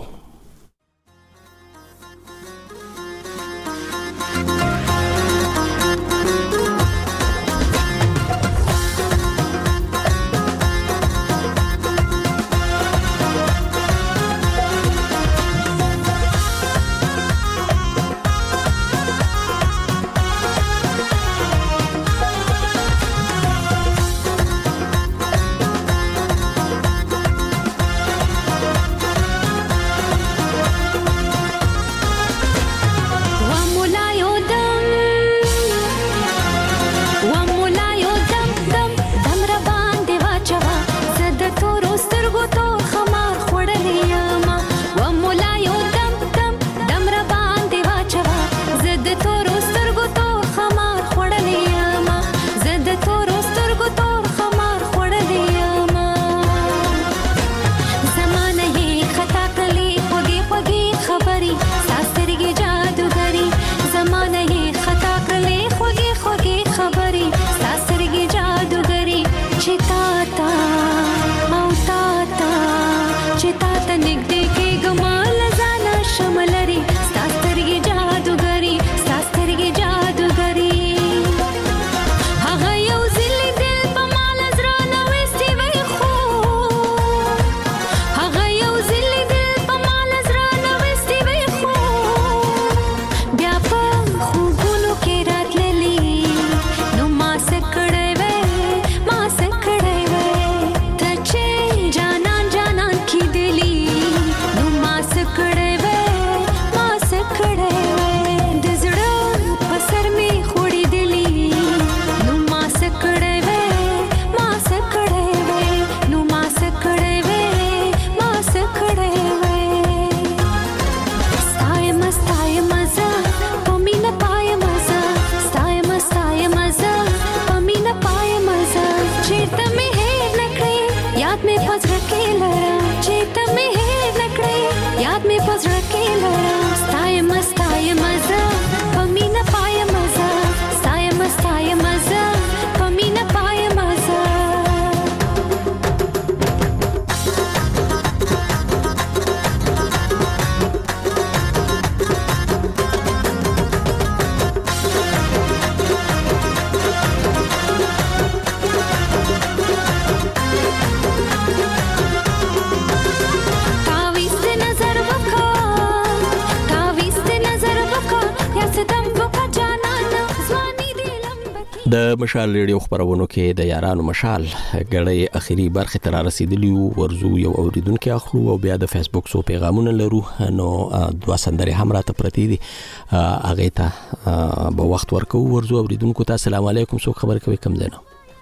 د مشال ریډیو خبرونو کې د یارانو مشال غړې اخیری برخه تر رسیدلی ورزو یو اوریدونکو اخلو او بیا د فیسبوک سو پیغامونه لرو نو دوا سندري هم راته پرتی دي اغه ته په وخت ورکو ورزو اوریدونکو ته السلام علیکم سو خبر کوي کم زنه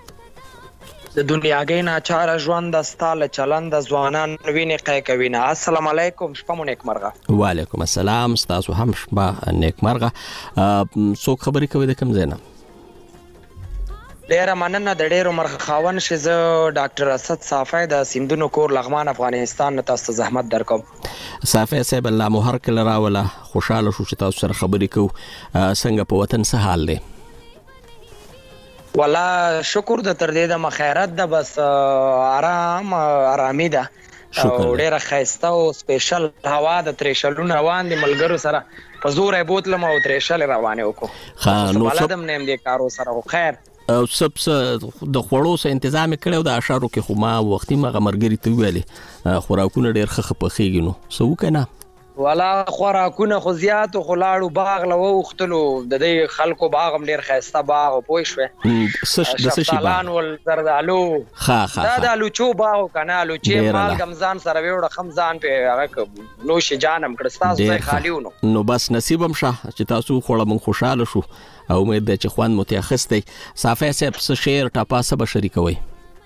د دنیاګۍ نه چار ژوند ستاله چلند ځوانان ویني قای کوي نه. السلام علیکم شپه مو نیک مرغه. وعلیکم السلام تاسو هم شپه نیک مرغه. سو خبري کوي د کم زنه ډیره مننه د ډیرو مرغه خاون شزه ډاکټر اسد صافی د سیندونو کور لغمان افغانستان ته تاسو زحمت درکوم. صافی صاحب الله مو هر کله راوله خوشاله شو چې تاسو سره خبرې کوو. څنګه په وطن څه حال دی؟ والله شکر د تر دې د مخیرت د بس آرامي ده او ډیره خایسته او سپیشل هوا د تریشلونه روان دي ملګرو سره په زور یې بوتلم او تریشل روانې وکړو نو بلدم نیم دې کارو سره خیر او سب د خوړو سه تنظیم کړو د اشارو کې خو ما وختي ما مرګري ته ویلې خوراکونه ډیر خخ په خېږي نو سو کنه ولا خوراکونه خو زیات خو لاړو باغ له وختلو د دې خلکو باغ هم ډیر خاسته باغ پوي شو د سشي باغ ول زردالو دا د لوچو باغ کنه لوچي مال غمزان سره وړه خمزان په هغه نو شي جانم کړستاسو ځای خالیونو نو بس نصیبم شه چې تاسو خوړه من خوشاله شو او امید ده چې خوان متأخستي صافه سب شیر ټاپا سب شریکوي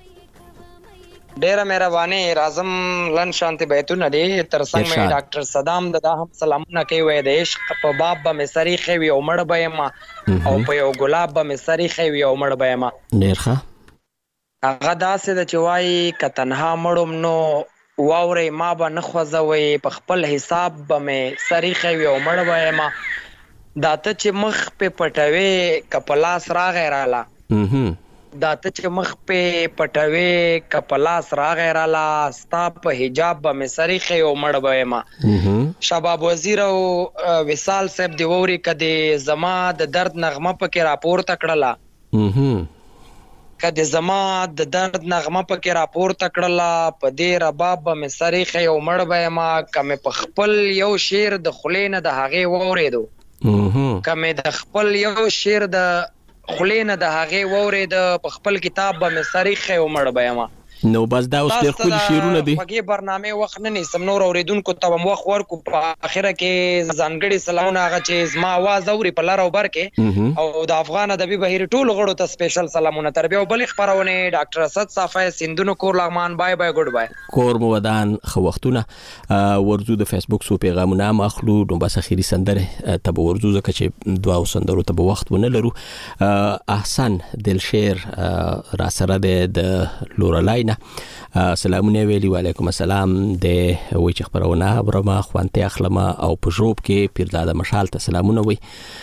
ډیره مهرباني راځم لن شانتي بیتونه دي تر څنګ مې ډاکټر صدام د هم سلامونه کوي د عشق په باب به مې سری خوي او مړ به ما او په یو ګلاب به مې سری خوي او مړ به ما ډیر ښه هغه داسې د چوي کتنها مړم نو واوري ما به نه خوځوي په خپل حساب به مې سری خوي او مړ به ما داته چې مخ په پټوي کپلاس راغی رااله داته چې مخ په پټوي کپلاس راغی رااله ستا په حجاب به مې سری خي او مړ به ما شباب وزیر او وصال صاحب دی ووري کدي زما د درد نغمه پکې راپورته کړله کدي زما د درد نغمه پکې راپورته کړله په دې رباب به مې سری خي او مړ به ما کمه په خپل یو شعر د خلینه د هغه وورېدو کمه د خپل یو شعر د خلینه د هغه وورې د خپل کتاب به مې سریخ او مړ به ما نو بس دا اوس ډېر ښکلي شعرونه دي مګي برنامه وخت نه نیسم نور اوریدونکو ته هم وخت ورکو په اخره کې ځانګړي سلامونه هغه چې زما आवाज اوري په لار او بر کې او د افغان ادبي بهیر ټول غړو ته سپیشل سلامونه تربیه او بل خبرونه ډاکټر اسد صافی سندونو کور لغمان بای بای ګډ بای کور مو ودان خو وختونه ورزو د فیسبوک سو پیغامونه مخلو نو بس اخیری سندره ته ورزو زکه چې دوا سندرو ته وخت ونه لرو احسن دلشیر را سره د لورلاین سلامونه ویلي وعلیکم السلام د وی چې خبرونه برما خوانته اخلمه او په جوب کې پیرزاده مشال ته سلامونه وی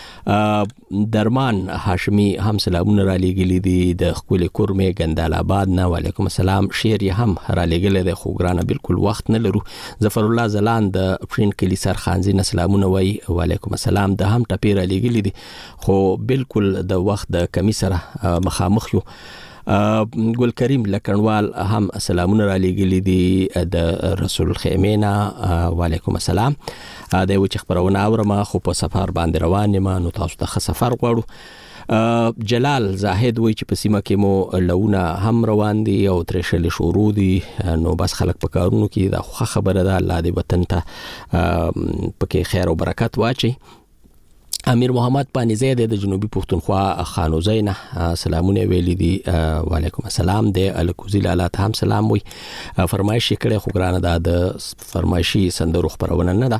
درمان هاشمی هم سلامونه را لګلی دي د خپل کورمه ګندال آباد نه وعلیکم السلام شیر هم را لګل د خوګرانه بالکل وخت نه لرو ظفر الله زلان د پرین کلی سر خانزي نه سلامونه وی وعلیکم السلام د هم ټپی را لګلی دي خو بالکل د وخت د کمی سره مخامخ یو ګل کریم لکنوال هم سلامونه را لګلی دي د رسول خیمینا وعلیکم السلام د وچ خبرونه اورم خو په سفر باندې روان یم نو تاسو ته سفر غواړو جلال زاهد وای چې په سیمه کې مو لونه هم روان دي او ترشل شروع دي نو بس خلک په کارونو کې دا خبره ده الله دې وطن ته پکې خیر او برکت واچي امیر محمد پانیزه د جنوبي پښتونخوا خانوزی نه سلامونه ویلي دي وعلیکم السلام د الکوزی لاله هم سلام وي فرمایش کړي خو ګرانه د فرمایشي سندرو خبرونه نه ده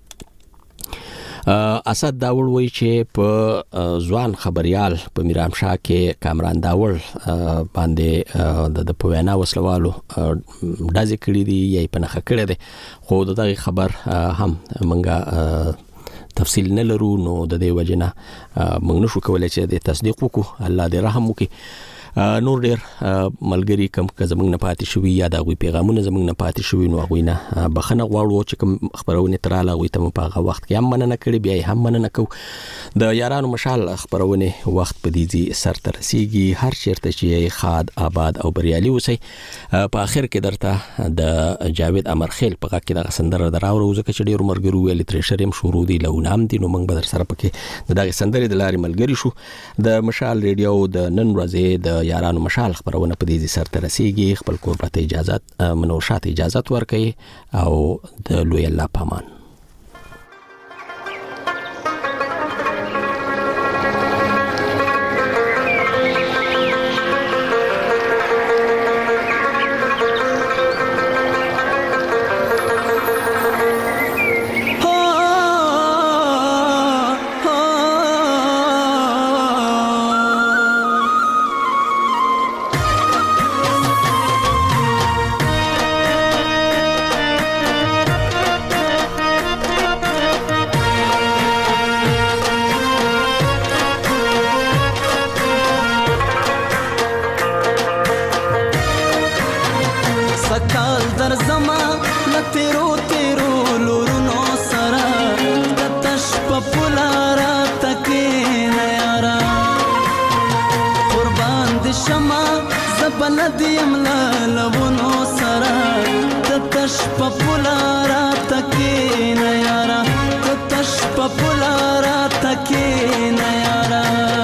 اسد داول وی چې په ځوان خبريال په میرام شاه کې کامران داول باندې د پوینا وسلوالو دازې کړي دي یې په نخ کړي دي خو دغه خبر هم منګه تفصیل نه لرو نو د دې وجنه موږ نشو کولای چې د تصدیق وکړو الله دې رحم وکړي نور ډیر ملګری کم که زمنګ نه پاتې شوی یا د غوي پیغامونه زمنګ نه پاتې شوی نو غوینه بخنه غواړو چې کوم خبرونه تراله غوي ته په هغه وخت کې هم مننه کړی بیا هم مننه کو د یارانو مشال خبرونه وخت په دې سر تر رسیږي هر چیرته چې خاد آباد او بریالي وسی په اخر کې درته د جاوید امرخیل په کې د سندره دراوره وزکه چې ډیر مرګرو ویل تر شرم شروع دی لونام دي نو موږ بدر سره پکې دغه سندره د لاري ملګری شو د مشال ریډیو د نن ورځې د یارانو مشال خبرونه په دې سر ته رسیږي خپل کور ته اجازه منوشات اجازه ورکړي او د لوی الله پامان زبلد یم لونو سره تتش په پولارا تکین یارا تتش په پولارا تکین یارا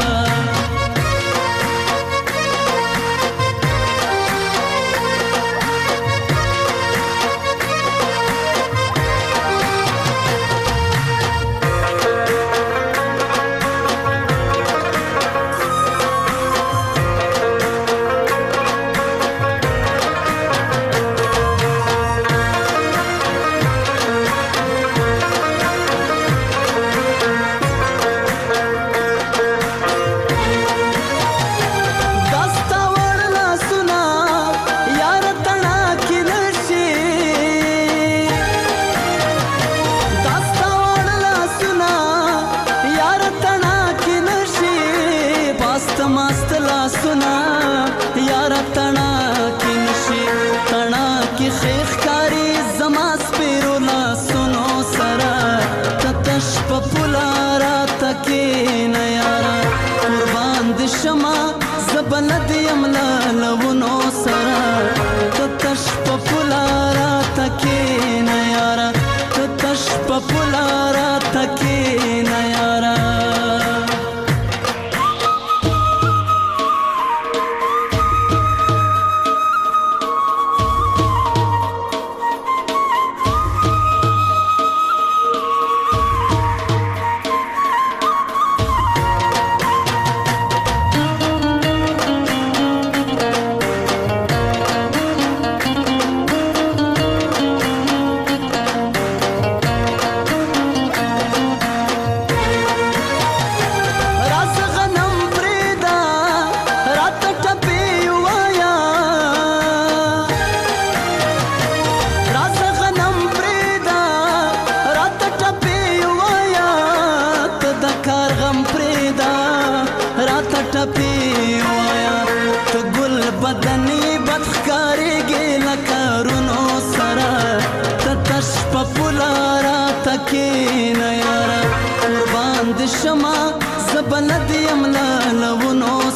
زبلد یم لونو سره تتش په پولارا تکین یارا تتش په پولارا تکین یارا زبلد یم لونو